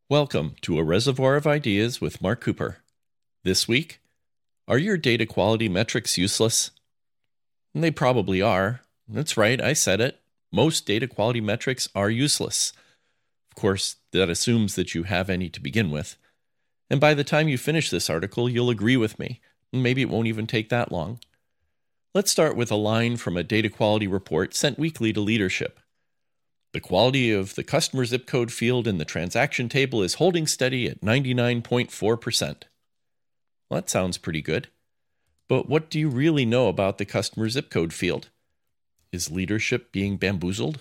Welcome to A Reservoir of Ideas with Mark Cooper. This week, are your data quality metrics useless? And they probably are. That's right, I said it. Most data quality metrics are useless. Of course, that assumes that you have any to begin with. And by the time you finish this article, you'll agree with me. Maybe it won't even take that long. Let's start with a line from a data quality report sent weekly to leadership. The quality of the customer zip code field in the transaction table is holding steady at 99.4%. Well, that sounds pretty good. But what do you really know about the customer zip code field? Is leadership being bamboozled?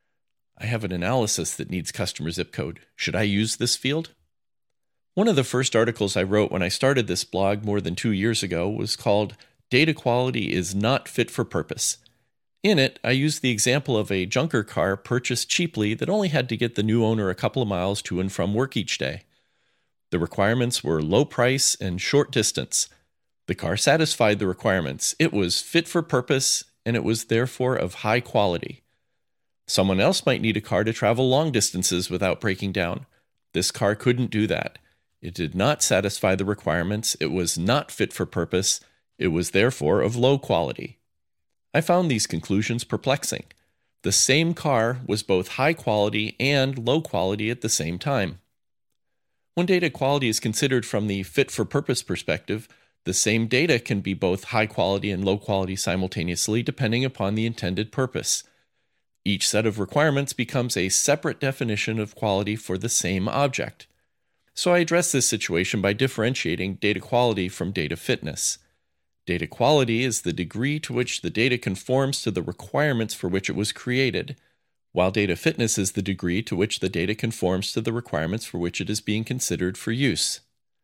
I have an analysis that needs customer zip code. Should I use this field? One of the first articles I wrote when I started this blog more than 2 years ago was called Data Quality is Not Fit for Purpose. In it, I used the example of a junker car purchased cheaply that only had to get the new owner a couple of miles to and from work each day. The requirements were low price and short distance. The car satisfied the requirements. It was fit for purpose, and it was therefore of high quality. Someone else might need a car to travel long distances without breaking down. This car couldn't do that. It did not satisfy the requirements. It was not fit for purpose. It was therefore of low quality. I found these conclusions perplexing. The same car was both high quality and low quality at the same time. When data quality is considered from the fit-for-purpose perspective, the same data can be both high quality and low quality simultaneously depending upon the intended purpose. Each set of requirements becomes a separate definition of quality for the same object. So I address this situation by differentiating data quality from data fitness. Data quality is the degree to which the data conforms to the requirements for which it was created, while data fitness is the degree to which the data conforms to the requirements for which it is being considered for use.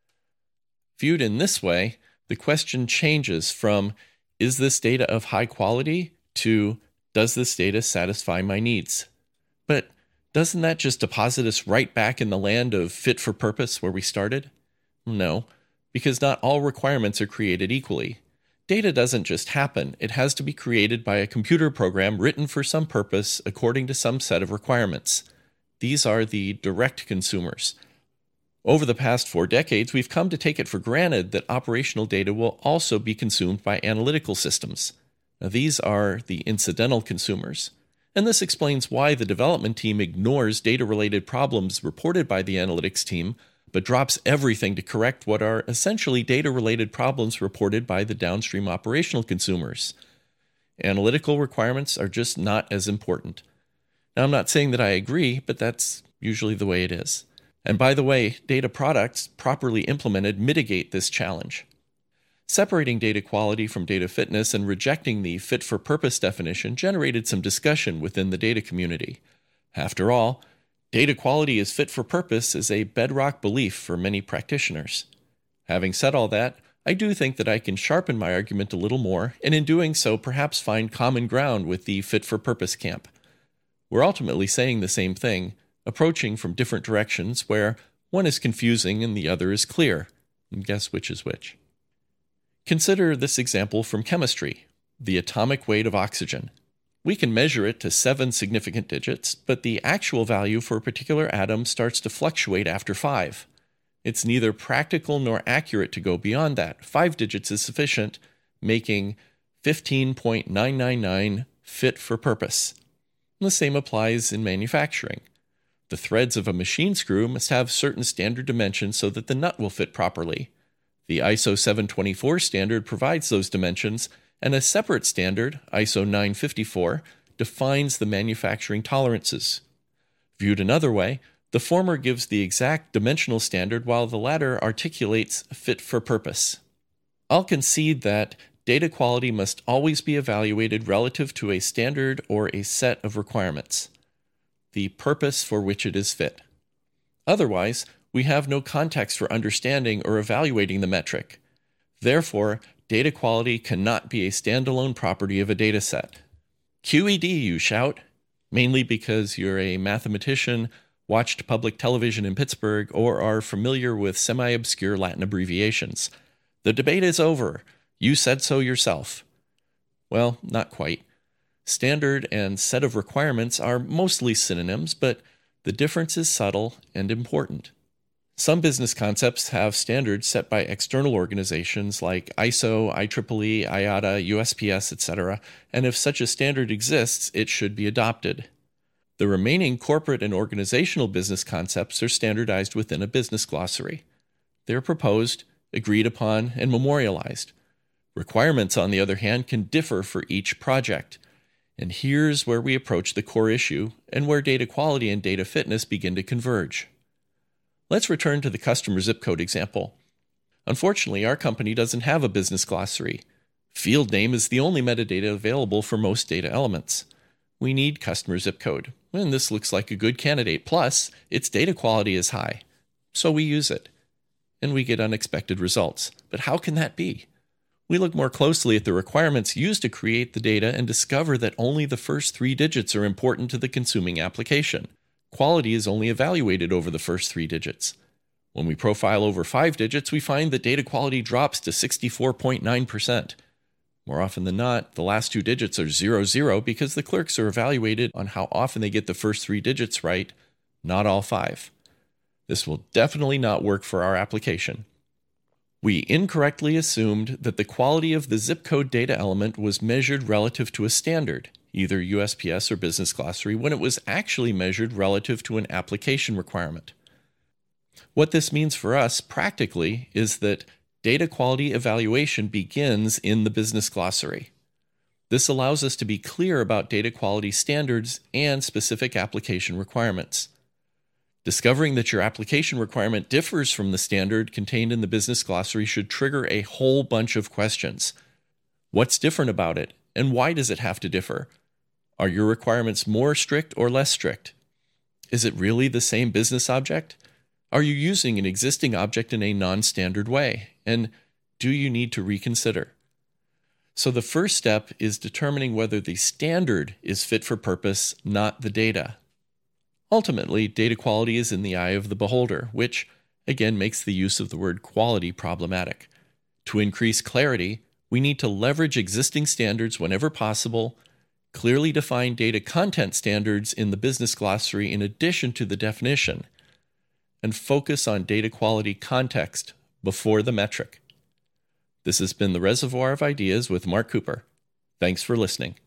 Viewed in this way, the question changes from, is this data of high quality, to, does this data satisfy my needs? But doesn't that just deposit us right back in the land of fit for purpose where we started? No, because not all requirements are created equally. Data doesn't just happen. It has to be created by a computer program written for some purpose according to some set of requirements. These are the direct consumers. Over the past 4 decades, we've come to take it for granted that operational data will also be consumed by analytical systems. Now, these are the incidental consumers. And this explains why the development team ignores data-related problems reported by the analytics team, but drops everything to correct what are essentially data-related problems reported by the downstream operational consumers. Analytical requirements are just not as important. Now, I'm not saying that I agree, but that's usually the way it is. And by the way, data products, properly implemented, mitigate this challenge. Separating data quality from data fitness and rejecting the fit-for-purpose definition generated some discussion within the data community. After all, data quality is fit for purpose is a bedrock belief for many practitioners. Having said all that, I do think that I can sharpen my argument a little more, and in doing so perhaps find common ground with the fit for purpose camp. We're ultimately saying the same thing, approaching from different directions where one is confusing and the other is clear. And guess which is which? Consider this example from chemistry, the atomic weight of oxygen. We can measure it to 7 significant digits, but the actual value for a particular atom starts to fluctuate after 5. It's neither practical nor accurate to go beyond that. 5 digits is sufficient, making 15.999 fit for purpose. And the same applies in manufacturing. The threads of a machine screw must have certain standard dimensions so that the nut will fit properly. The ISO 724 standard provides those dimensions, and a separate standard, ISO 954, defines the manufacturing tolerances. Viewed another way, the former gives the exact dimensional standard while the latter articulates fit for purpose. I'll concede that data quality must always be evaluated relative to a standard or a set of requirements, the purpose for which it is fit. Otherwise, we have no context for understanding or evaluating the metric. Therefore, data quality cannot be a standalone property of a dataset. QED, you shout, mainly because you're a mathematician, watched public television in Pittsburgh, or are familiar with semi-obscure Latin abbreviations. The debate is over. You said so yourself. Well, not quite. Standard and set of requirements are mostly synonyms, but the difference is subtle and important. Some business concepts have standards set by external organizations like ISO, IEEE, IATA, USPS, etc., and if such a standard exists, it should be adopted. The remaining corporate and organizational business concepts are standardized within a business glossary. They are proposed, agreed upon, and memorialized. Requirements, on the other hand, can differ for each project. And here's where we approach the core issue and where data quality and data fitness begin to converge. Let's return to the customer zip code example. Unfortunately, our company doesn't have a business glossary. Field name is the only metadata available for most data elements. We need customer zip code, and this looks like a good candidate. Plus, its data quality is high. So we use it, and we get unexpected results. But how can that be? We look more closely at the requirements used to create the data and discover that only the first 3 digits are important to the consuming application. Quality is only evaluated over the first 3 digits. When we profile over 5 digits, we find that data quality drops to 64.9%. More often than not, the last 2 digits are 00 because the clerks are evaluated on how often they get the first 3 digits right, not all 5. This will definitely not work for our application. We incorrectly assumed that the quality of the zip code data element was measured relative to a standard, either USPS or Business Glossary, when it was actually measured relative to an application requirement. What this means for us practically is that data quality evaluation begins in the Business Glossary. This allows us to be clear about data quality standards and specific application requirements. Discovering that your application requirement differs from the standard contained in the Business Glossary should trigger a whole bunch of questions. What's different about it, and why does it have to differ? Are your requirements more strict or less strict? Is it really the same business object? Are you using an existing object in a non-standard way? And do you need to reconsider? So the first step is determining whether the standard is fit for purpose, not the data. Ultimately, data quality is in the eye of the beholder, which, again, makes the use of the word quality problematic. To increase clarity, we need to leverage existing standards whenever possible, clearly define data content standards in the Business Glossary in addition to the definition, and focus on data quality context before the metric. This has been the Reservoir of Ideas with Mark Cooper. Thanks for listening.